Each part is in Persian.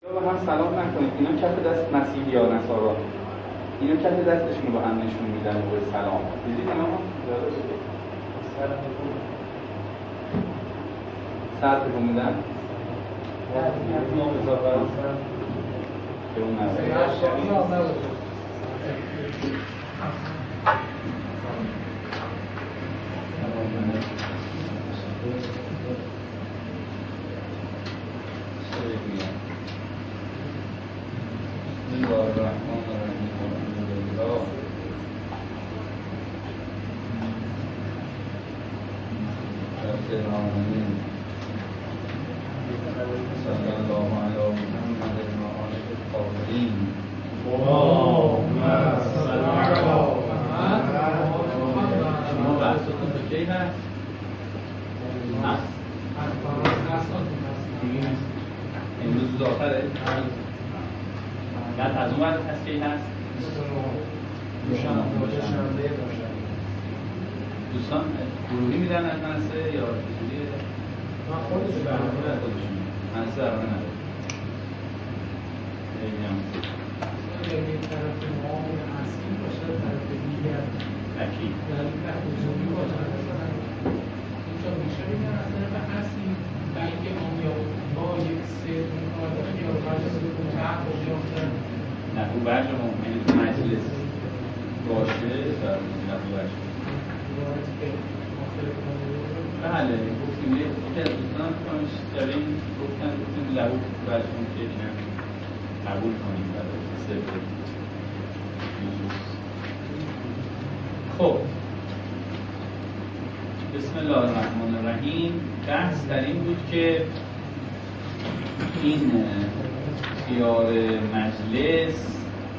با هم سلام نکنید. اینا کف دست مسیحی یا نصارا، اینا کف دستشون رو به هم نشون میدن و سلام دیدید اینا سر تکون میدن که اون نبود. دوستان گروهی میدن از منصه یا چجوریه؟ من خودشون منصه برنامه نداره یعنی طرف معامل اصلی باشه طرف دیگر اکی در حضوری باشه اینجا میشه بگن از طرف اصلی بلکه با یک سر مقادم یا برجه بکنه حق و بیافتن نه او برجه ممکنه تو مجلس باشه در برجه بله گفتیم یکی از دوستان کنش جوین گفتیم لحو برشون که اینم قبول کنیم برای سبب نصوص. خب بسم الله الرحمن الرحیم. بحث در این بود که این خیار مجلس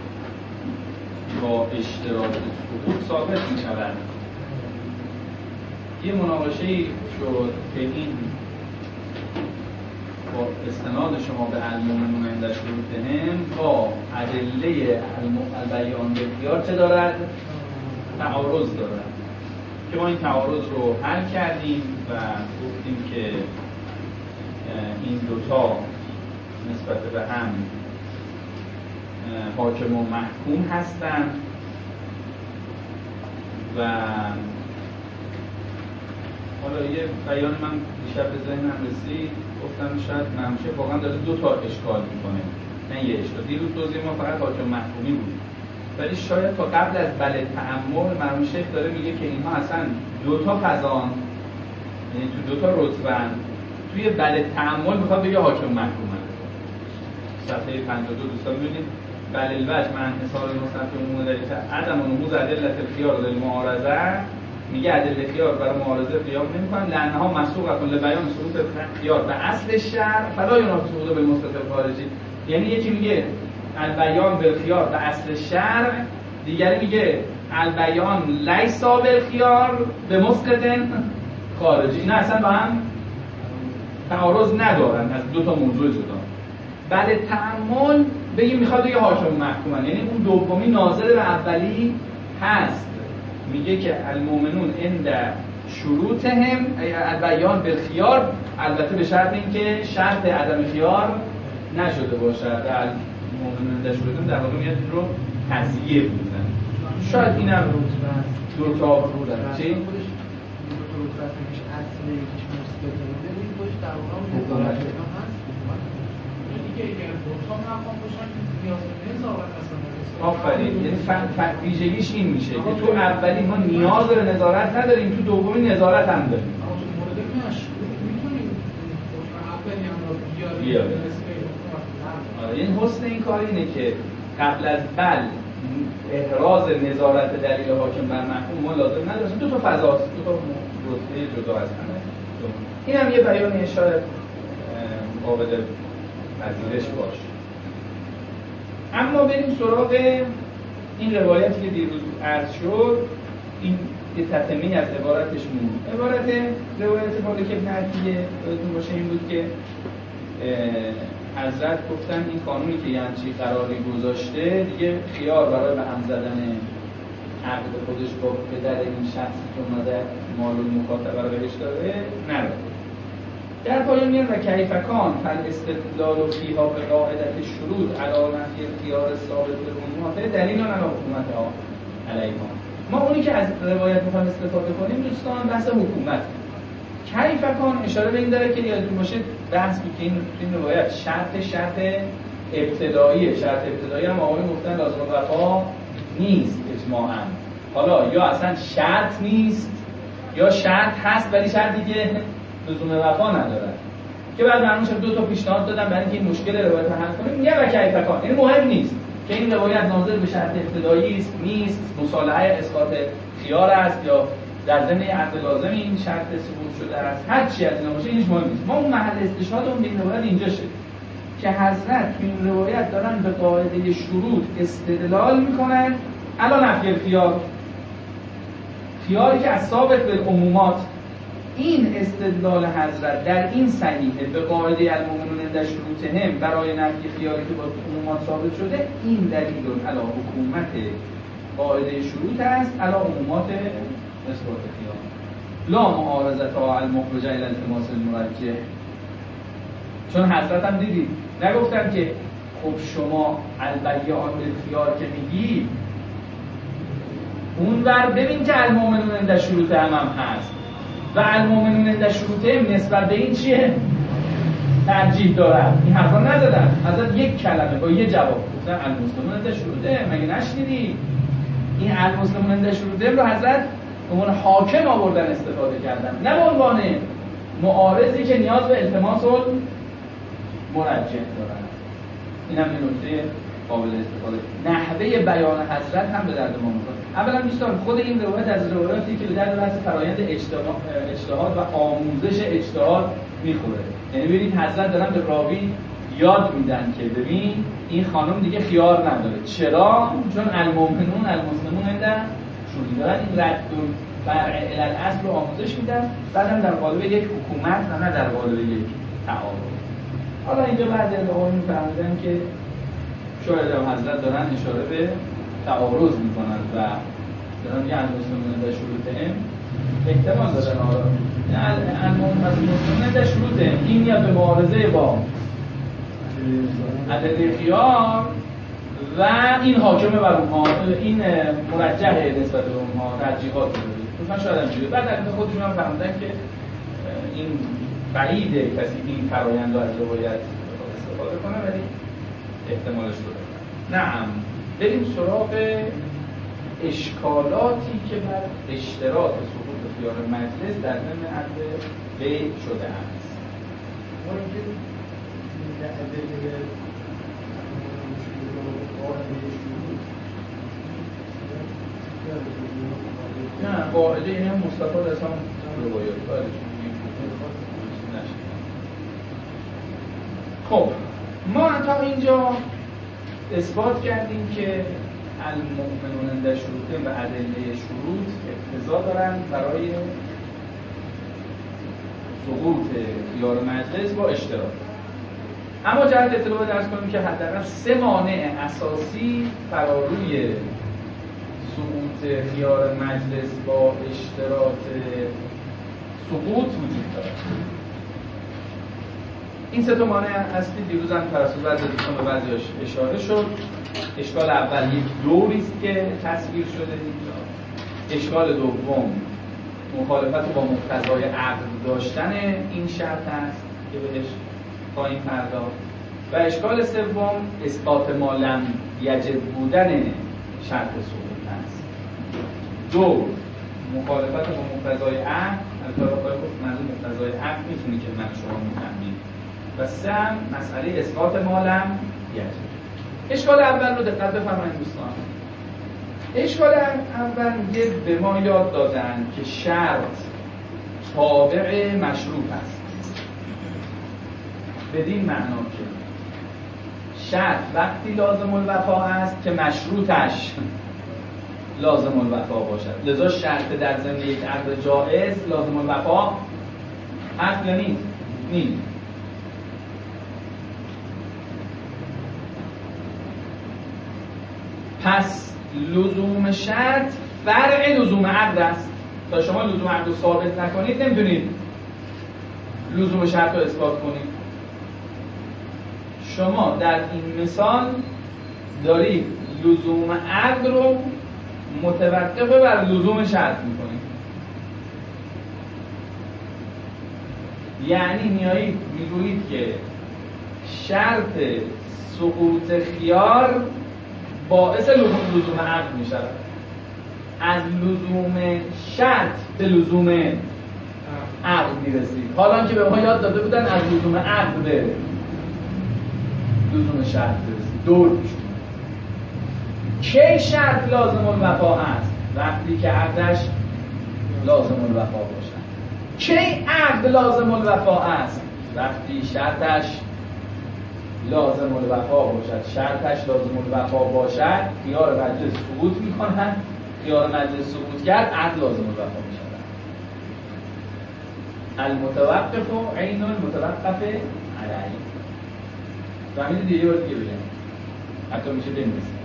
با اشتراط سقوط ثابت می شود. یه مناقشه‌ای شد که این با استناد شما به المؤمنون عند شروطهم با ادله البیان بالخیار چه دارد؟ تعارض دارد که ما این تعارض رو حل کردیم و گفتیم که این دوتا نسبت به هم حاکم و محکوم هستند و حالا یه بیان من دیشب به ذهنم رسید گفتم شاید منشه واقعا داره دو تا اشکال میکنه نه یه اشکال. دیروز توضیح ما فقط حاکم محکومی بود ولی شاید تا قبل از بله تأمل مرحوم شیخ داره میگه که اینها اصلا دو تا فضان یعنی تو دو تا رتبه‌اند. توی بله تأمل میخواد بگه حاکم محکومه. صفحه 52 دوستان ببینید بل الوجه من حساب مصنف عموم در عدم نموذج ادله الخیار للمعارضه میگه ادله خیار برای معارضه قیام نمی‌کنن لانها مسوقه لبیان سقوط خیار به اصل شرع فلا ینافی سقوط بالمثبت خارجی. یعنی یکی میگه البیان بالخیار به اصل شرع، دیگری میگه البیان لیس بالخیار به مسقط خارجی. اینا اصلا با هم تعارض ندارن از دو تا موضوع جدا. بعد تأمل بگیم میخواد یه حاکم محکومن، یعنی اون دومی ناظر به اولی هست. میگه که المؤمنون عند شروطهم البیان بالخیار، البته به شرط اینکه شرط عدم خیار نشده باشه. المؤمنون عند شروطهم در واقع میاد رو تضییع میزنه. شاید اینم دو تا رو داره. چی؟ خودش دو تا رو داره که اصل یکیش مثبت ببینید خودش در واقع نظارت هست. دیگه اگر دو تا مقام باشن نیاز به نظارت اصلا آفرین. یعنی ویژگیش این میشه که تو اولی ما نیاز به نظارت نداریم، تو دومی نظارت هم داریم. این حسن این کار اینه که قبل از بل احراز نظارت دلیل حاکم بر محکوم ما لازم نداریم. دو تا فضاست، دو تا رتبه جدا هستن. این هم یه بیانیه شاید قابل پذیرش باشه. اما بریم سراغ این روایتی که دیروز عرض شد. این یه تتمه از عبارتش موند. عبارت روایت مالک بن عطیه یادتون باشه این بود که حضرت گفتن این قانونی که یه همچین قراری گذاشته دیگه خیار برای به هم زدن عقد خودش با پدر این شخصی که اومده مال و مخاطبه رو بهش داده نداره. در پایان میان و کیفکان فالاستدلال فیها به قاعدت شروط علی نفی اختیار ثابت بالعموم دلیل علی حکومتها علیها. ما اونی که از روایت میخوایم استفاده کنیم دوستان بحث حکومت. کیفکان اشاره به این داره که یادتون باشه بحث که این روایت شرط ابتداییه. شرط ابتدایی هم آقایون گفتن لازم وفا نیست اجماعاً. حالا یا اصلا شرط نیست یا شرط هست ولی شرطی که لزوم وفا نداره که بعد معلوم شد دو تا پیشنهاد دادن برای اینکه این مشکل روایت رو حل کنیم. میگه و کیفکان، این مهم نیست که این روایت ناظر به شرط ابتدایی است نیست، مصالحه اسقاط خیار است یا در ضمن عقد لازم این شرط ثبوت شده است، هر چی از اینا باشه اینش مهم نیست. ما اون محل استشهادمون به این روایت اینجا شد که حضرت تو این روایت دارن به قاعده شروط استدلال میکنن علی نفی خیاری که از ثابت بالعمومات. این استدلال حضرت در این صحیحه به قاعده المؤمنون عند شروطهم برای نفی خیاری که با عمومات ثابت شده، این دلیل علی حکومت قاعده شروط است علی عمومات اثبات خیار لا معارضتها المخرجه الی التماس المرجح. چون حضرت هم دیدید نگفتن که خب شما البیان بالخیار که میگی اون ور ببین که المؤمنون عند شروطهم هم هست و المؤمنون عند شروطهم نسبت به این چیه؟ ترجیح دارن. این حرفا ندادن. حضرت یک کلمه با یه جواب گفتن المسلمون عند شروطهم. مگه نشنیدی؟ این المسلمون عند شروطهم رو حضرت به عنوان حاکم آوردن استفاده کردن، نه به عنوان معارضی که نیاز به التماس مرجح دارن. این هم یه نکته قابل استفاده. نحوه بیان حضرت هم به درد ما می‌خوره. اولا دوستان خود این روایت از روایاتی که به درد بحث فرآیند اجتهاد و آموزش اجتهاد میخوره. یعنی ببینید حضرت دارن به راوی یاد میدن که ببین این خانم دیگه خیار نداره. چرا؟ چون المؤمنون المسلمون عند شروط دارن. این رد فرع الی الاصل رو آموزش میدن، بعدم در قالب یک حکومت و نه در قالب یک تعارض. حالا اینجا بعضی از آقایون می‌فهمیدن که شاید هم حضرت دارن اشاره به تعارض میکنن و دارن یه المسلمون عند شروطهم احتمال دادن. المسلمون عند شروطهم این میاد به معارضه با عدد خیار و این حاکمه بر اونها، این مرجحه نسبت به اونها، ترجیحات داره. مثلا شاید همینجوری. بعد در خودشون هم فهمیدن که این بعیده کسی این فرآیند رو از روایت استفاده کنه ولی احتمالش رو داره. نعم بریم سراغ اشکالاتی که بر اشتراط سقوط خیار مجلس در ضمن عقد بیع شده است. نه قاعده این هم مستفاد از هم روایات. خب ما تا اینجا اثبات کردیم که المؤمنون عند شروطهم و ادله شروط اقتضا دارن برای سقوط خیار مجلس با اشتراط. اما جهت اطلاع درس کنیم که حداقل 3 مانع اساسی فراروی سقوط خیار مجلس با اشتراط سقوط وجود دارد. این 3 مانع هستی. دیروز هم توسط بعضی دوستان به بعضی‌هاش اشاره شد. اشکال اول یک دوری است که تصویر شده اینجا. اشکال دوم مخالفت با مقتضای عقد داشتن این شرط است که بهش خواهیم پرداخت. و اشکال سوم اسقاط ما لم یجب بودن شرط سقوط است. دو مخالفت با مقتضای عقد، البته گفت منظور مقتضای عقد میتونه که من شما میفهمید. و سه مسئله اسقاط ما لم یجب. اشکال اول رو دقت بفرمایید دوستان. اشکال اول میگه به ما یاد دادن که شرط تابع مشروط است. بدین معنا که شرط وقتی لازم الوفا است که مشروطش لازم الوفا باشد. لذا شرط در ضمن یک عقد جائز لازم الوفا هست یا نیست؟ نیست. پس لزوم شرط فرع لزوم عقد است. تا شما لزوم عقد رو ثابت نکنید نمیتونید لزوم شرط رو اثبات کنید. شما در این مثال دارید لزوم عقد رو متوقف بر لزوم شرط میکنید. یعنی میایید میگویید که شرط سقوط خیار باعث لزوم عقد میشود. از لزوم شرط به لزوم عقد میرسید. حالا که به ما یاد داده بودن از لزوم عقد به لزوم شرط برسید. دور میشون. کی شرط لازم الوفا هست؟ وقتی که عقدش لازم الوفا باشد. کی عقد لازم الوفا است؟ وقتی شرطش لازم الوفا باشد. شرطش لازم الوفا باشد، خیار مجلس سقوط میکنن. خیار مجلس سقوط کرد، عقد لازم الوفا میشود. المتوقف عین المتوقف علیه. فهمیدید؟ دیگه بار دیگه بگم، حتی میشه بنویسید.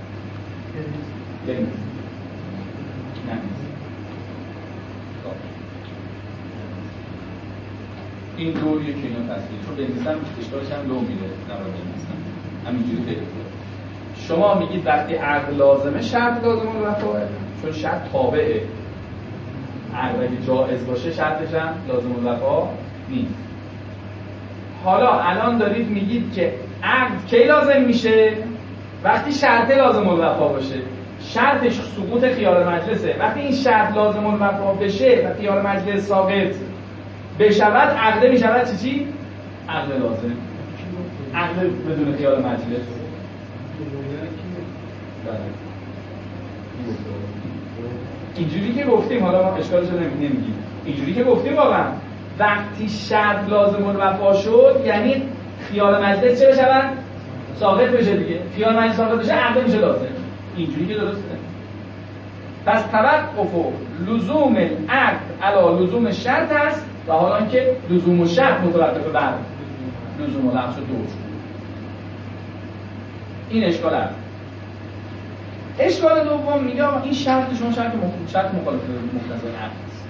این دوریه که اینو تصویر چون بنویسم اشکالش هم لو میره، نباید بنویسم همینجوری خیلی خوبه. شما میگید وقتی عقد لازمه شرط لازم الوفاه، چون شرط تابعه عقد. اگه جائز باشه شرطش هم لازم الوفا نیست. حالا الان دارید میگید که عقد کی لازم میشه؟ وقتی شرط لازم الوفا باشه. شرطش سقوط خیار مجلسه. وقتی این شرط لازم الوفا بشه و خیار مجلس ثابت بشود، عقد میشود چی؟ عقد لازم. عقد بدون خیار مجلس. اینجوری که گفتیم، حالا ما اشکالش رو نمیگیم، اینجوری که گفتیم واقعا وقتی شرط لازم الوفا شد یعنی خیار مجلس چه بشود؟ ثابت بشه دیگه. خیار مجلس ثابت بشه، عقد میشه لازم. اینجوری که درسته. پس توقف و لزوم عقد علی لزوم شرط است و حالا که لزوم و شرط متوقف بر لزوم و لفظ دور شد. این اشکال است. اشکال دوم میگه این شرط شما شرط مخالف مقتضای عقد است.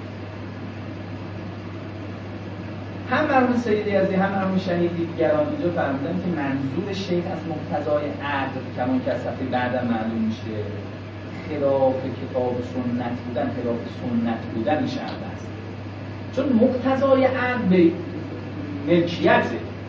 هم مرحوم سید یزدی هم مرحوم شهیدی دیگران اینجا فرمودن که منظور شیخ از مقتضای عقد کمان که از صفحه بعدم معلوم میشه خلاف کتاب سنت بودن، خلاف سنت بودن این شرط است. چون مقتضای عقد به ملکیت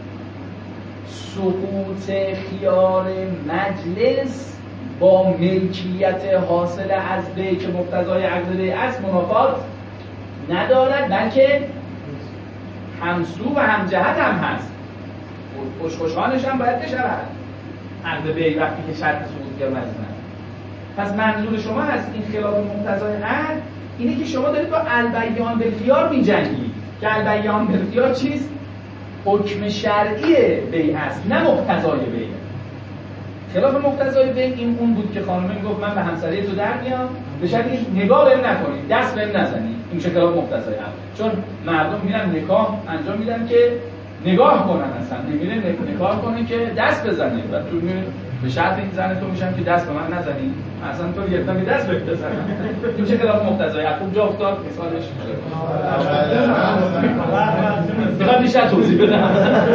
سقوط خیار مجلس با ملکیت حاصل از بی که مقتضای عقد بی است منافات ندارد، بلکه همسو و همجهت هم هست. خوشخوشانش هم باید بشود عقد بی وقتی که شرط سقوط خیار مجلس ندارد. پس منظور شما هست این خلاف مقتضای عقد اینه که شما دارید با البیان بالخیار می‌جنگید که البیان بالخیار چیست؟ حکم شرعی بی است، نه مقتضای بی. خلاف مقتضای بی این اون بود که خانم میگفت من به همسری تو در میام به شرطی نگاه بهم نکنید، دست بهم نزنید. این میشه خلاف مقتضای عقد. چون مردم میرن نکاح انجام میدن که نگاه کنن، اصلا نمیره نکاح کنه که دست بزنه و تو به شرط این زن تو میشم که دست به من نزنی، اصلا تو گرفتم به دست بزنم. این میشه خلاف مقتضای عقد. خوب جا افتاد مثالش. میخوام بیشتر توضیح بدم.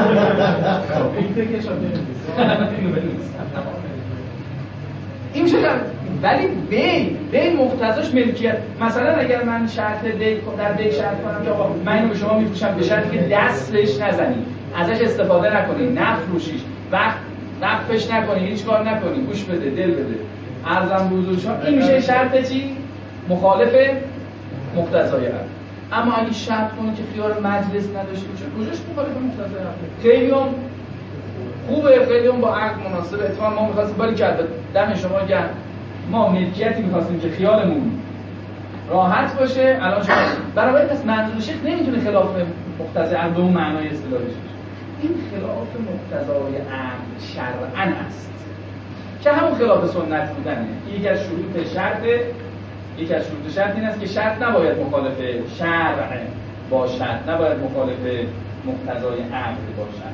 این میشه ولی بی مقتضاش ملکیت. مثلا اگر من شرط در بی شرط کنم که آقا من اینو به شما میفروشم به شرطی که دستش نزنی، ازش استفاده نکنی، نفروشیش، وقفش نکنی، هیچ کار نکنی، گوش بده، دل بده، ارزم بزرگ شما، این میشه شرط چی؟ مخالف مقتضای عقد. اما اگه شرط کنی که خیار مجلس نداشته باشه، کجاش مخالف مقتضای عقد؟ خیلی هم خوبه، خیلی هم با عقد مناسبه. اتفاقا ما می‌خواستیم باری کرد دم شما گرم، ما ملکیتی می‌خواستیم که خیالمون راحت باشه. الان شما برای پس منظور شیخ نمیتونه خلاف مقتضای عقد به اون معنای اصطلاحیش باشه. این خلاف مقتضای عقد شرعاً است که همون خلاف سنت بودنه. یکی از شروط شرط این است که شرط نباید مخالف شرع باشد، نباید مخالف مقتضای عقد باشد.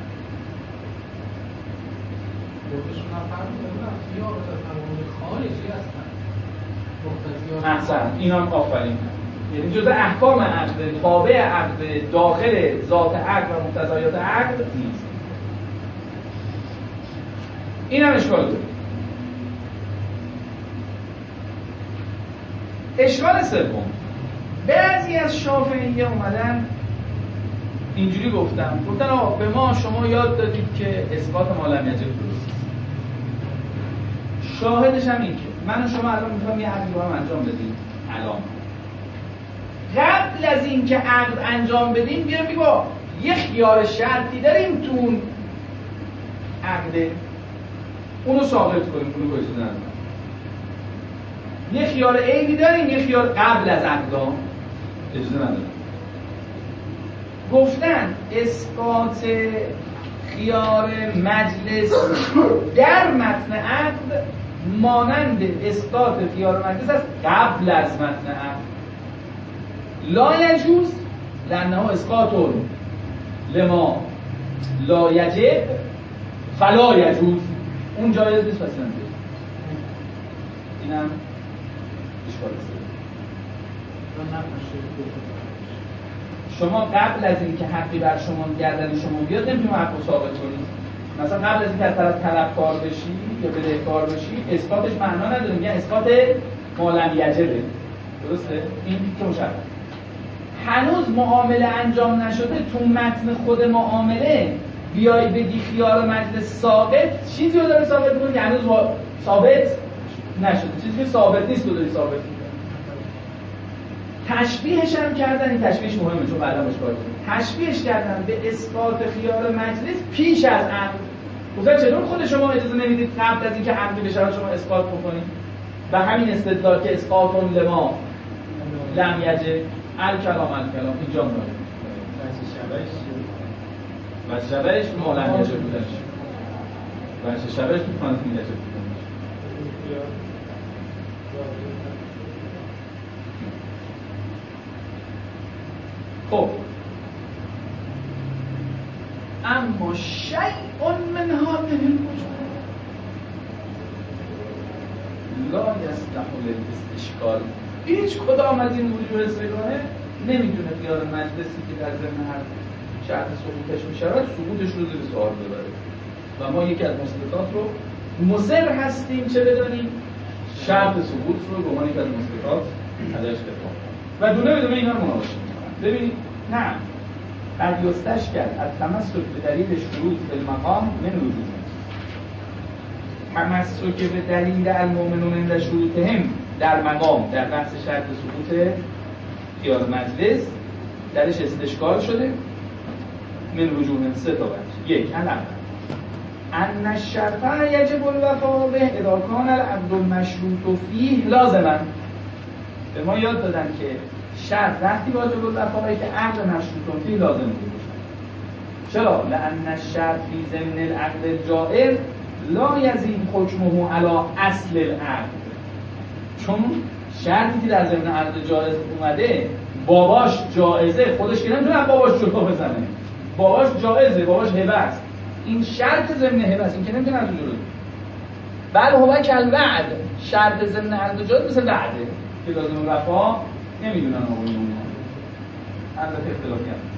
احسن، این هم آفرین، یعنی جزء احکام عقد، تابع عقد، داخل ذات عقد و مقتضیات عقد نیست. این هم اشکال داره. اشکال سوم، بعضی از شافعیه اومدن اینجوری گفتن آقا به ما شما یاد دادید که اثبات ما لم یجب درست. شاهدش هم این که من و شما الان میخوام یه عقد رو هم انجام بدیم. الان قبل از این که عقد انجام بدیم بیایم بگو یه خیار شرطی داریم تو اون عقد، اونو ثابت کنیم، اونو گوشت نداریم. یه خیار عیبی داریم، یه خیار قبل از عقد اجازه نداریم. گفتن اسقاط خیار مجلس در متن عقد مانند اسقاط خیار مجلس است قبل از متن عقد. لا یجوز لانه اسقاط لما لا یجب فلا یجوز. اون جایز نیست پس نمیشه. اینم اشکال است. شما قبل از اینکه حقی بر شما گردن شما بیاد نمیتونید حقو ثابت کنید. مثلا قبل از اینکه از طرف طلبکار بشی یا بدهکار بشی اسقاطش معنا نداره، میگن اسقاط ما لم یجبه. درسته؟ این که مشخص. هنوز معامله انجام نشده، تو متن خود معامله بیای بگی خیار مجلس ثابت، چیزی رو داری ثابت می‌کنی که هنوز ثابت نشده، چیزی که ثابت نیست رو داری ثابت می‌کنی. تشبیهش هم کردن، این تشبیهش مهمه چون بعدا اشکال کنیم. تشبیهش کردن به اسقاط خیار مجلس پیش از عقد. گفتن چطور خود شما اجازه نمیدید قبل از اینکه عقد بشه شما اسقاط بکنید؟ و همین استدلال که اسقاط لما لم یجب الکلام اینجا میاد. واسه شبهش ما لم یجب بودنش. واسه شبهش تو فانت یجب بودنش. خب اما شیء من هذه الوجوه لا يصلح للاستشکال. هیچ کدام از این وجوه سگانه نمیتونه خیار مجلسی که در ضمن هر شرط سقوطش میشود سقوطش رو زیر سوال ببره و ما یکی از مثبتات رو مصر هستیم چه بدانیم شرط سقوط رو به عنوان یک از مثبتات ازش دفاع و دونه بدونه اینا رو مناقشه می‌کنن. ببینید نه قد یستشکل از تمسک به دلیل شروط فی المقام من وجود تمسک به دلیل المؤمنون عند شروطهم در مقام در بحث شرط سقوط خیار مجلس درش استشکال شده من وجود سه تا وجه. یک ان الشرط یجب الوفاء به اذا کان العقد المشروط فیه لازما. به ما یاد دادن که شرط وقتی واجب الوفاء که عقد مشروط فیه لازم بوده. چرا؟ لان الشرط فی ضمن العقد الجائز لا یزید حکمه علی اصل العقد. چون شرطی که در ضمن عقد جائز اومده باباش جائزه، خودش که نمیتونه باباش جلو بزنه، باباش جائزه، باباش هبه است، این شرط ضمن هبه است، این که نمیتونه از جلو. بل هو کالوعد، شرط ضمن عقد جائز مثل وعده که لازم وفا نمیدونن آقایون، البته اختلافی هست.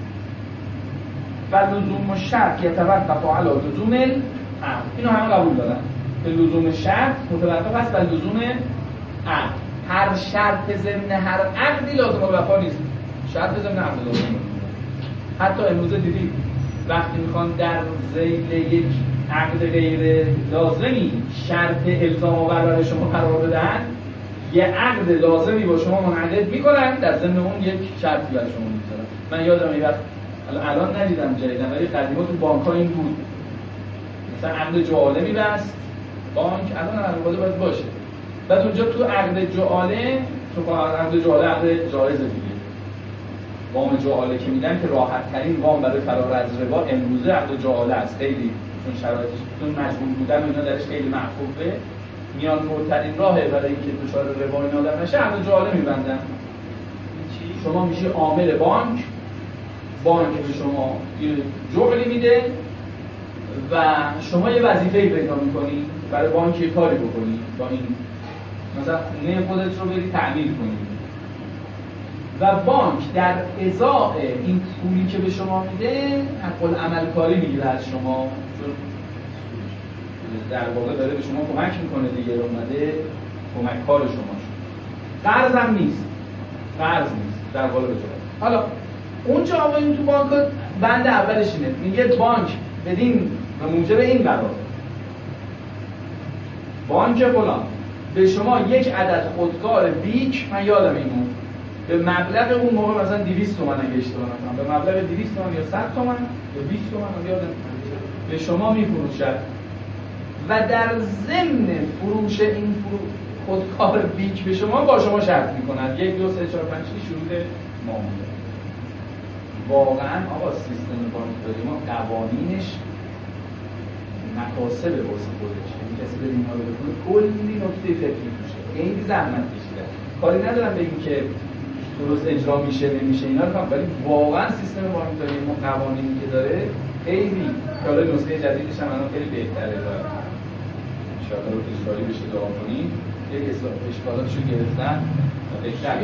و لزوم شرط یتوقف علی لزوم العقد، اینو همه قبول دارن که لزوم شرط متوقف است بر لزوم عقد. هر شرط ضمن هر عقدی لازم الوفا نیست، شرط ضمن عقد لازم. حتی امروز دیدید وقتی میخوان در ذیل یک عقد غیر لازمی شرط الزام آور برای شما قرار بدن، یه عقد لازمی با شما منعقد میکنن، در ضمن اون یک شرطی برای شما میذارن. من یادم این وقت الان ندیدم جدیدن ولی قدیما تو بانک‌ها این بود، مثلا عقد جعاله میبست بانک، الان عقد باید باشه، بعد اونجا تو عقد جعاله، تو عقد جعاله عقد جایزه دیگه، وام جعاله که میدن که راحت ترین وام برای فرار از ربا امروزه عقد جعاله است. خیلی چون شرایطش چون مجبور بودن و اینا درش خیلی معقوله، میان نورترین راهه برای اینکه دچار ربا این آدم نشه عقد جعاله میبندن. شما میشی عامل بانک، بانک به شما یه جعلی میده و شما یه وظیفه‌ای پیدا می‌کنی برای بانک یه کاری بکنی، با این مثلا خونه خودت رو بری تعمیر کنی، و بانک در ازای این پولی که به شما میده حق العمل کاری میگیره از شما، چون در واقع داره به شما کمک میکنه دیگه، اومده کمک کار شما شد. قرض هم نیست، در قالب جواب. حالا اونجا آقایون تو بانک بند اولش اینه، میگه بانک بدین و موجب این قرار بانک فلان به شما یک عدد خودکار بیک، من یادم اینو، به مبلغ اون موقع مثلا 200 تومن اگه اشتباه نکنم، به مبلغ 200 تومن یا 100 تومن یا 20 تومن یادم به شما میفروشد و در ضمن فروش این خودکار بیک به شما با شما شرط میکنند 1 2 3 4 5 6 شروط معامله. واقعا آقا سیستم بانکداری ما قوانینش مکاسب واسه خودش، یعنی کسی به اینا رو بخونه کلی نکته فکری میشه، خیلی زحمت کشیده. کاری ندارم بگیم که درست اجرا میشه نمیشه اینا رو ولی واقعا سیستم بانکداری ما قوانینی که داره خیلی حالا نسخه جدیدش هم الان خیلی بهتره و ان شاء الله اجرایی بشه، دعا کنیم. یک اشکالاتشو گرفتن و بهتر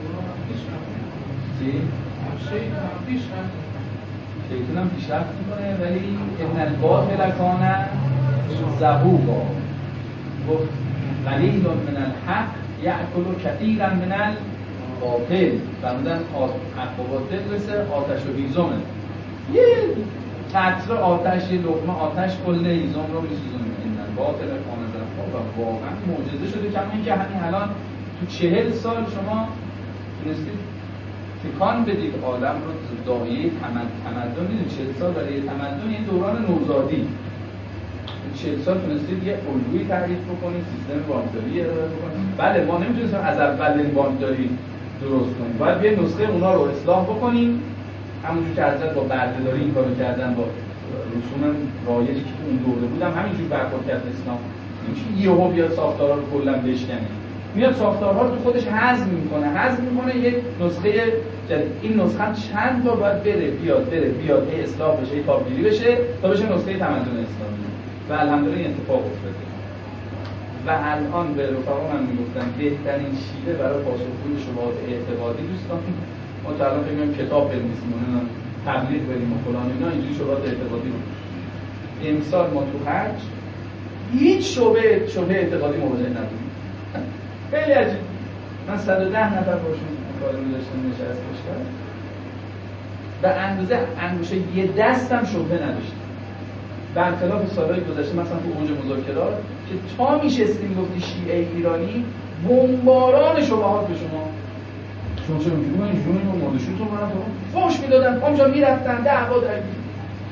شیطان هم پیشرفت میکنه ولی ان الباطل کان زهوقا، گفت قلیل من الحق یأکل کثیرا من الباطل، فرمودن حق و باطل مثل آتش و هیزمه، یه قطره آتش، یه لقمه آتش کل هیزم رو میسوزونه. ان الباطل کان زهوقا و واقعا معجزه شده، کما اینکه همین الان تو 40 سال شما تونستید تکان بدید عالم رو دایه تمدن. میدونید 40 سال برای تمدن یه دوران نوزادی، 40 سال تونستید یه الگویی تعریف بکنید، سیستم بانکداری ارائه بکنید. بله ما نمیتونیم از اول این بانکداری درست کنیم، باید یه نسخه اونا رو اصلاح بکنیم، همونجور که حضرت با بردهداری این کارو کردن، با رسوم رایجی که اون دوره بودم همینجور برخورد کرد اسلام. نمیشه یهو بیاد ساختارها رو کلا بشکنه، میاد ساختارها رو تو خودش هضم میکنه یک نسخه جدید. این نسخه چند بار باید بره بیاد اصلاح بشه، تبدیلی بشه تا بشه نسخه تمدن اسلامی و الحمدلله این اتفاق افتاده. و الان به رفقا من میگفتم بهترین شیوه برای پاسخگویی به شبهات اعتقادی دوستان، ما تا الان فکر کتاب بنویسیم و تبلیغ بریم و فلان اینا، اینجوری شبهات اعتقادی رو امسال ما تو حج هیچ شبهه اعتقادی مواجه نبودیم. خیلی عجیب. من 110 نفر باشون مکالمه داشتم نشست داشتم به انگوشه یه دستم شبهه نداشتم، برخلاف سالهای گذشته مثلا تو اوج مذاکرات که تا میشستیم گفتی شیعه ایرانی بمباران شبهات به شما چرا اینجوری من اینجوری رو مردشون کنم فوش میدادن، اونجا میرفتن دعوا درگیر.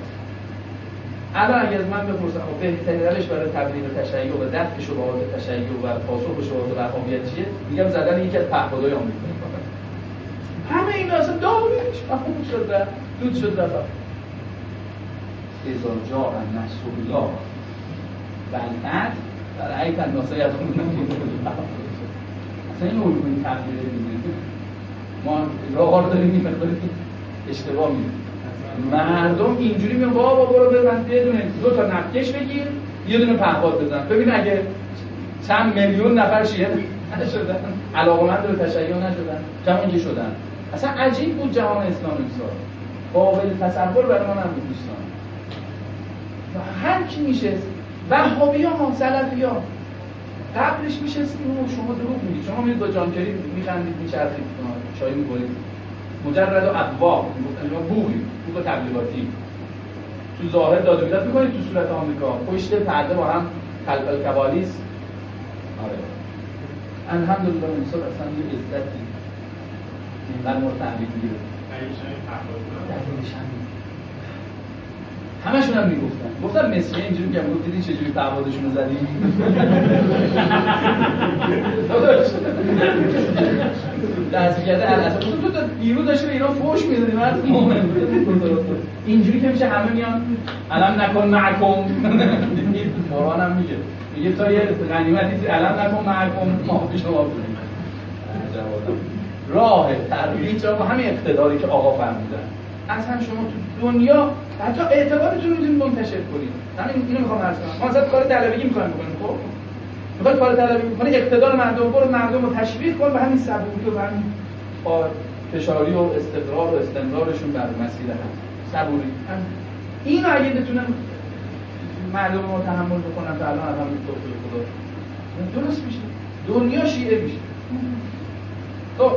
الان اگه از من بپرسن بهترین روش برای تبلیغ تشیع و دفع شبهات تشیع و پاسخ به شبهات وهابیت چیه؟ میگم زدن یکی از پهپادهای آمریکا. همه اینا اصلا داغش تموم شد، دود شد رفت. اذا جاء نصر الله والفتح فرأیت الناس یدخلون اصلا این الگوی تبلیغ می‌بینید ما راه رو داریم این مقداری اشتباه می‌کنیم. مردم اینجوری میگن بابا برو بزن یه دونه 2 تا نفتکش بگیر یه دونه پهپاد بزن ببین اگه چند میلیون نفر شیعه نشدن، علاقه‌مند به تشیع نشدن، کما اینکه شدن. اصلا عجیب بود جهان اسلامی امسال، قابل تصور برای من نبود دوستان. و هر کی میشه وهابی‌ها سلفی‌ها قبلش میشستیم و شما دروغ میگید، شما میرید با جانکری میخندید میچرخید چای می‌خورید مجرد و ابواب میگفتن شما بوق تبلیغاتی تو ظاهر داد و بیداد میکنید، تو صورت آمریکا پشت پرده با هم خلف الکوالیس. آره الحمدلله امسال اصلا یه عزتی اینقدر ما تحویل میگیره. همشون هم گفتن مصریه اینجوری که گفت دیدین چجوری پهپادشون رو زدیم. دست کرده اصلا تو بیرون داشته به اینا فوش میدادی من اینجوری که میشه همه میان علم نکن معکم. قرآن هم میگه تا یه غنیمتی علم نکن معکم ما به شما بدیم. راه ترویج آقا همین اقتداری که آقا فرمودن اصلا شما تو دنیا حتی اعتقادتون رو میتونید منتشر کنید. همین اینو میخوام عرض کنم. ما اصلا کار طلبگی میخوایم بکنیم. خب میخواد کار طلبگی بکنید، اقتدار مردم برو مردم رو تشویق کن به همین سبوت و همین فشاری و استقرار و استمرارشون بر مسیر هم صبوری هم. اینو اگه بتونم مردم رو تحمل بکنم تا الان هم توفیق خدا درست میشه، دنیا شیعه میشه. خب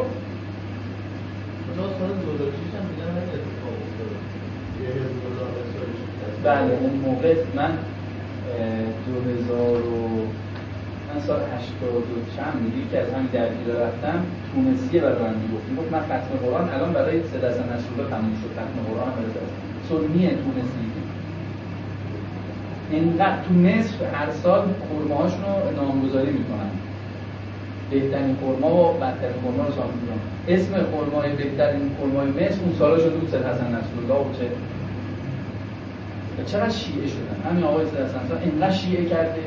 سال 2006 هم دیدن این اتفاق افتاد. یه حزب الله اسرائیل شکست. بله اون موقع من 2000 من سال 82 چند میگی که از همین درگیره رفتم تونسیه برای من میگفت من ختم قرآن الان برای سید حسن نصرالله تموم شد، ختم قرآن برای سنیه تونسیه اینقدر تو مصر هر سال خرماهاشون رو نامگذاری میکنن، بهترین خرما و بدترین خرما رو شامل میکنن. اسم خرمای بهترین خرمای مصر اون سالا شده بود سید حسن نصرالله و چقدر شیعه شدن. همین آقای سید حسن نصرالله اینقدر شیعه کرده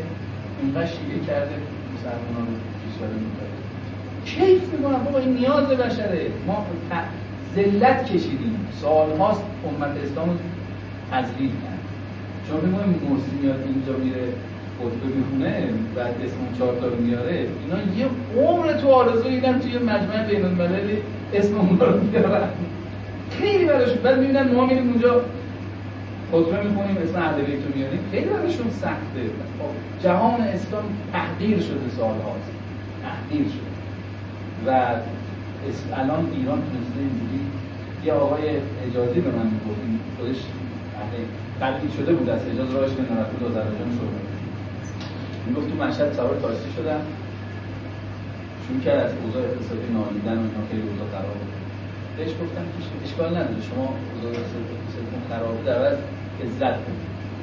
مسلمانان رو کشور میکنه کیف میکنن. بابا این نیاز بشره، ما ذلت کشیدیم سالهاست امت اسلام رو تذلیل کرد. شما بگویم مرسی میاد اینجا میره خطبه میخونه بعد اسم اون 4 تا رو میاره، اینا یه عمر تو آرزو دیدن توی مجمع بین المللی اسم اون رو میارن خیلی براشون. بعد میبینن ما میریم اونجا خطبه میخونیم اسم اهل بیت رو میاریم، خیلی براشون سخته. جهان اسلام تحقیر شده سالهاست، تحقیر شده و الان ایران تونسته اینجوری. یه آقای حجازی به من میگفت خودش تبدیل شده بود از حجاز راهش به نرفت و آذربایجان شده، میگفت تو مشهد سوار تاکسی شدم شروع کرد از اوضاع اقتصادی نالیدن و اینا خیلی اوضاع خراب بود. بهش گفتم که اشکال نداره شما اوضاع اقتصادیتون خراب بود در عوض عزت بود.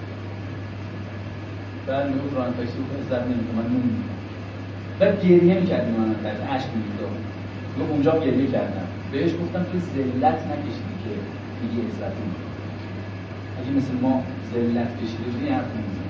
بعد میگفت راننده تاکسی بود عزت نمیکنم من نمیدونم. بعد گریه میکردیم من کرد عشق میریزم. میگفت اونجا گریه کردم. بهش گفتم تو ذلت نکشیدی که میگی عزت نمیکنم. اگه مثل ما ذلت کشیده بودی حرف نمیزنی.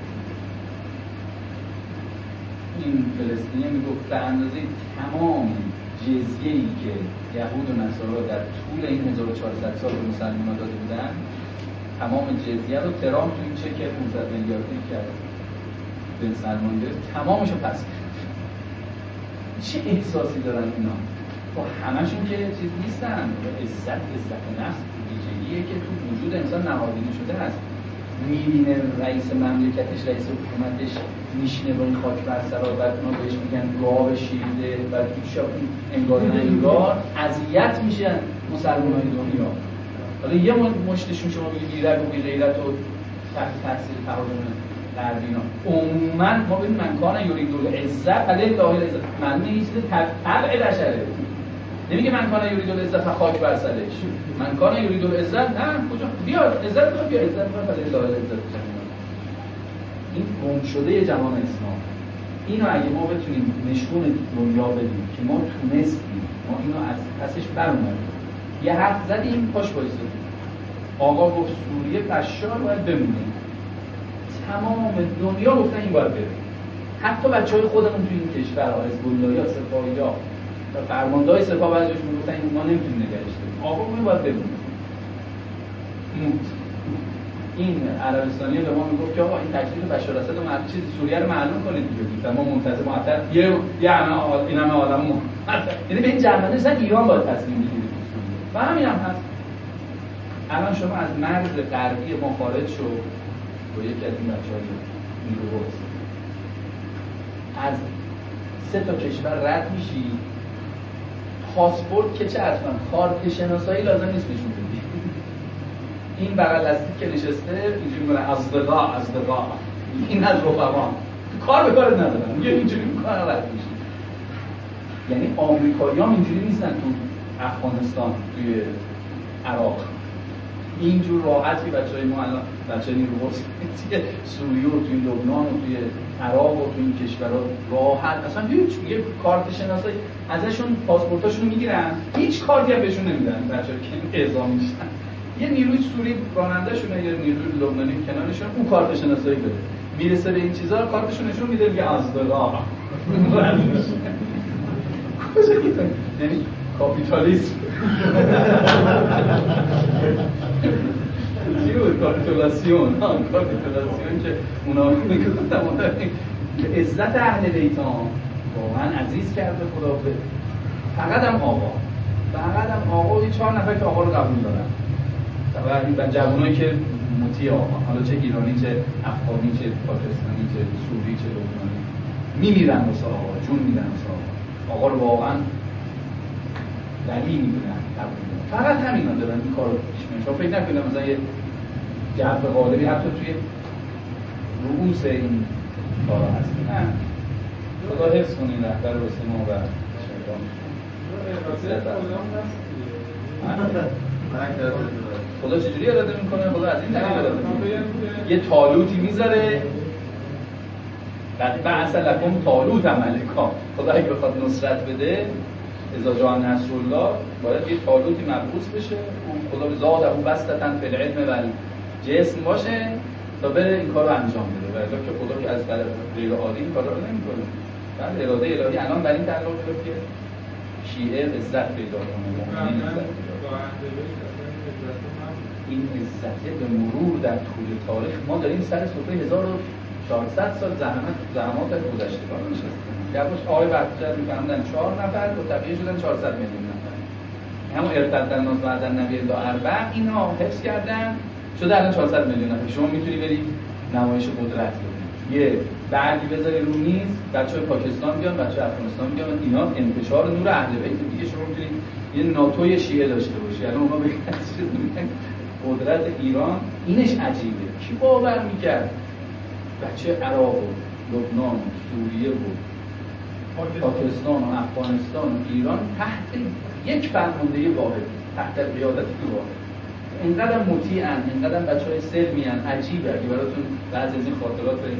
این فلسطینی میگفت به اندازه تمام جزیه‌ای که یهود و نصارا در طول این 1400 سال به مسلمان‌ها داده بودن، تمام جزیه رو ترامپ تو این چک 500 میلیاردی کرد به مسلمان گرفت، تمامشو پس کرد. چه احساسی دارن اینا؟ با همشون که چیز نیستن. عزت نفس ویژگیه که تو وجود انسان نهادینه شده است. میبینه رئیس مملکتش، رئیس حکومتش میشینه با این خاک بر سر و بعد اونا بهش میگن گاو شیرده و انگار نه انگار اذیت میشن مسلمانای دنیا. حالا یه مشتشون شما بگید بی‌رگ و بی‌غیرت و تحت تاثیر تهاجم غربی اینا. عموما ما ببین من کان یرید العزت علی الله العزت، من این چیز طبع بشره. نمیگه من کان یرید العزت خاک بر سرش، من کان یرید العزت نه کجا بیاد عزت رو بیا عزت رو علی الله العزت. این گم شده جهان اسلام. اینو اگه ما بتونیم نشون دنیا بدیم که ما تونستیم، ما اینو از پسش برآمدیم. یه حرف زدیم پاش وایسادیم. آقا گفت سوریه بشار باید بمونه. تمام دنیا گفتن این باید بره. حتی بچهای خودمون تو این کشور حزب الله یا سپاهیا و فرماندهای سپاه بعضیش میگفتن ما نمیتونیم نگهش داریم. آقا اون باید بمونه. این عربستانی‌ها به ما میگفت که آقا این تکلیف بشار اسد و هر چیز سوریه رو معلوم کنید دیگه. و ما منتظر معطل یه همه آدم یعنی به این جنبه نیستن ایران باید تصمیم بگیره. و همین هم هست. الان شما از مرز غربی ما خارج شو با یکی از این بچه‌های نیروبرز از 3 تا کشور رد میشی، پاسپورت که چه اصلا کارت شناسایی لازم نیست نشون بدی. این بغل دستی که نشسته اینجوری میگه اصدقاء این از رفقا کار به کارت ندارن، میگه اینجوری میکنن رد میشی. یعنی آمریکایی‌ها اینجوری نیستن تو افغانستان توی عراق اینجور راحتی بچه‌های ما الان بچه‌های نیروبرز توی سوریه و توی لبنان و توی عراق و توی این کشورها راحت اصلا هیچ یه کارت شناسایی ازشون پاسپورتاشون میگیرن، هیچ کارتی هم بهشون نمیدن بچه‌ها که اعزام میشن. یه نیروی سوری راننده‌شون یا نیروی لبنانی کنارشون اون کارت شناسایی بده، میرسه به این چیزا کارتشون نشون میده میگه اصدقاء کجا گیتن یعنی کاپیتالیسم چی بود کاپیتولاسیون که اونا میگفتن که عزت اهل بیت واقعا عزیز کرده خدا به فقط هم آقا فقط هم آقا 4 نفر که آقا رو قبول دارن و جوانایی که مطیع آقا، حالا چه ایرانی چه افغانی چه پاکستانی چه سوری چه لبنانی میمیرن واسه آقا، جون میدن واسه آقا رو واقعا ولی میدونن. فقط همینا دارن این کارو پیش میبرن. شما فکر نکنید مثلا یه جو غالبی حتی توی رؤوس این کارا هست. نه، خدا حفظ کنه این رهبر ما و شیطان. خدا چجوری اراده میکنه؟ خدا از این طریق اراده میکنه. یه طالوتی میذاره بعد لکم طالوت ملکا. خدا اگه بخواد نصرت بده اذا جاء نصر الله باید یه طالوتی مبعوث بشه اون خدا به زاد او بسطتن فی العلم و جسم باشه تا بره این کار رو انجام بده. ولی که خدا که از طرف غیر عادی این کار رو نمیکنه. بعد اراده الهی الان بر این تعلق داره که شیعه عزت پیدا کنه، مؤمنین عزت پیدا کنه. این عزت به مرور در طول تاریخ ما داریم سر سفره 1400 سال زحمات گذشتگان نشستیم. یواش آقای بختیار می‌فهمدن 4 نفر و طبیعی شدن 400 میلیون نفر. همون ارتد الناس بعد النبی الا اربع اینا حفظ کردن شده الان 400 میلیون نفر. شما میتونی بری نمایش قدرت بدی. یه برگی بذاری رو میز، بچه‌های پاکستان بیان، بچه‌های افغانستان بیان، اینا انتشار نور اهل بیت دیگه. شما میتونید یه ناتوی شیعه داشته باشی. الان اونا به قدرت ایران اینش عجیبه. کی باور می‌کرد بچه عراق و لبنان و سوریه و پاکستان و افغانستان و ایران تحت یک فرمانده واحد، تحت قیادت واحد، اینقدر مطیعن، اینقدر بچه‌های سلمی‌ان. عجیبه. اگه براتون بعضی از این خاطرات بریم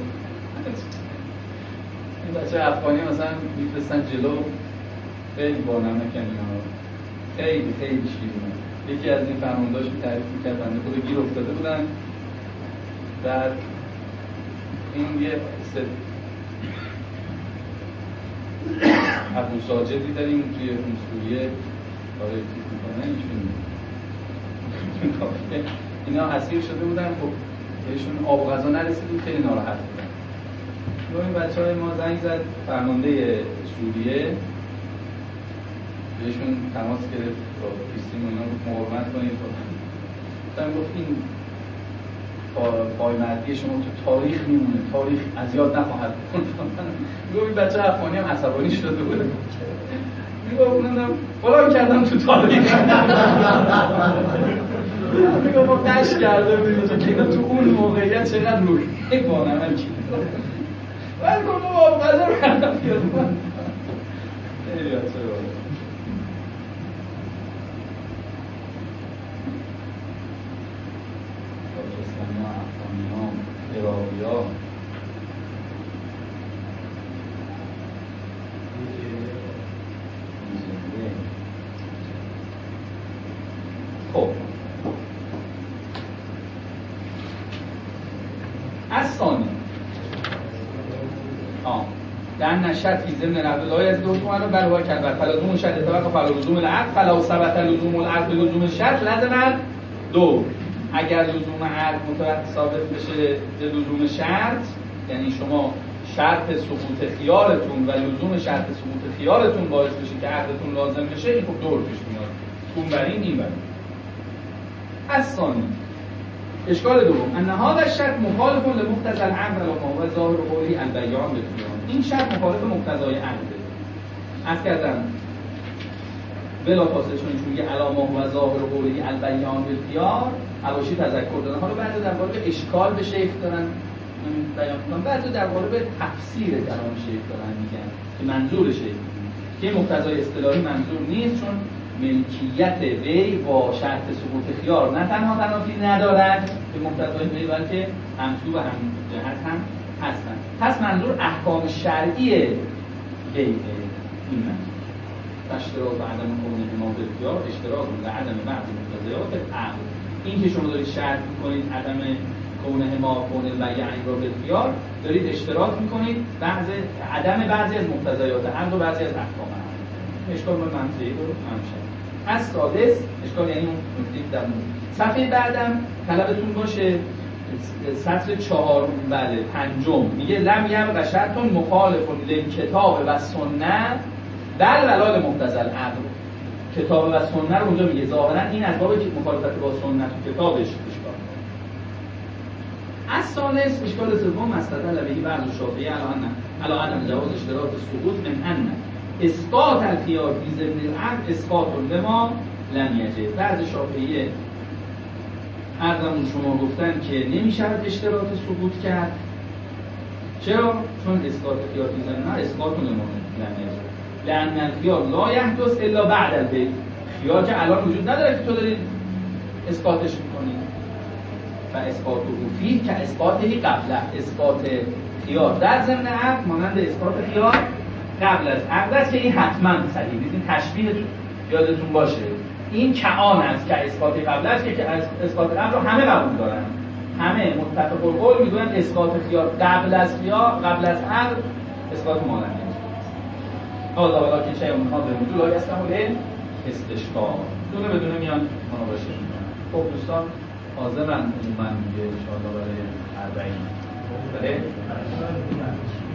این بچه افغانی مثلا میفرستن جلو، خیلی بانمکن اینا، خیلی خیلی شیرینه. یکی از این فرماندهاش تعریف می‌کرد بنده خود گیر افتاده بودن، بعد این یه ابو ساجدی داریم توی اون سوریه کار تیپ میکنه اینا اسیر شده بودن. خب بهشون آب و غذا نرسید و خیلی ناراحت بودن. این بچه‌های ما زنگ زد فرمانده سوریه، بهشون تماس گرفت با پیسیم اونا مقاومت کنید. مثلا گفت این پایمردی شما تو تاریخ میمونه، تاریخ از یاد نخواهد بود. این بچه افغانی هم عصبانی شده بوده. میگه اونم فلان کردم تو تاریخ. میگه ما قش کرده بودیم که اینا تو اون موقعیت چقدر روی بانمک ولی کنم آب غذا رو کردم بیادم. خیلی بچه رو عراقی‌ها خب از ثانی در نشد فی ضمن نقل لای از دو تومن رو برای کرد فلازوم شد اتفاق فلازوم العقل فلا ثبت لزوم العقل لزوم شرط لازم دو. اگر لزوم عقل ثابت بشه به لزوم شرط، یعنی شما شرط سقوط خیارتون و لزوم شرط سقوط خیارتون باعث بشه که عقلتون لازم بشه، این خب دور پیش میاد. اون برین این برین. از ثانی اشکال دوم ان هذا الشرط مخالف لمقتضى العقل و ما هو ظاهر قولی البیان بالخیار. این شرط مخالف مقتضای عقل. از کردم بلا فاصله چون میگه علامه و ظاهر قولی البیان بالخیار حواشی تذکر دادن. حالا بعضی در مورد اشکال به شیخ دارن بیان میکنن، بعضی در مورد تفسیر کلام شیخ دارن میگن که منظور شیخ که مقتضای اصطلاحی منظور نیست، چون ملکیت وی با شرط سقوط خیار نه تنها تنافی ندارد که مقتضای وی، بلکه همسو و هم جهت هم هستند. پس منظور احکام شرعی وی این منظور اشتراک و عدم کونه ما بالخیار اشتراک و عدم بعض مقتضیات عقل. این که شما دارید شرط میکنید عدم کونه ما کونه بیان را بالخیار، دارید اشتراک میکنید عدم بعضی از مقتضیات عقل و بعضی از احکام عقل. اشکال من منطقی رو همشه. از سادس اشکال یعنی اون نکته در صفحه بعدم طلبتون باشه سطر 4 بله 5 میگه لم یبق شرط مخالف للکتاب و سنت بل ولال مقتضی العقل. کتاب و سنت رو اونجا میگه. ظاهرا این از باب مخالفت با سنت و کتابش اشکال. از ثالث اشکال سوم مستدل علیه بعض الشافعی علی ان جواز اشتراط السقوط من ان اسقاط الخیار فی ضمن العقد اسقاط لما لم یجب. بعض شافعیه عرضمون شما گفتن که نمیشود اشتراط سقوط کرد. چرا؟ چون اسقاط خیار فی ضمن اسقاط لما لم یجب لأن الخیار لا یحدث الا بعد البیع. خیار که الان وجود نداره که تو داری اسقاطش میکنی. و اسقاط فیه که اسقاطی قبل اسقاط خیار در ضمن عقد مانند اسقاط خیار قبل از عقد است که این حتما صحیح نیست. این تشبیه یادتون باشه. این کعان است که اسقاط قبل است که از اسقاط قبل رو همه قبول دارن. همه متفق القول میگن اسقاط خیار قبل از خیار قبل از عقد اسقاط مانند حالا ولی که چه اونها به وجود لا یستحیل استشکار دونه بدونه میان مناقشه میکنن. خب دوستان حاضرن من میگه ان شاء الله برای 40 بله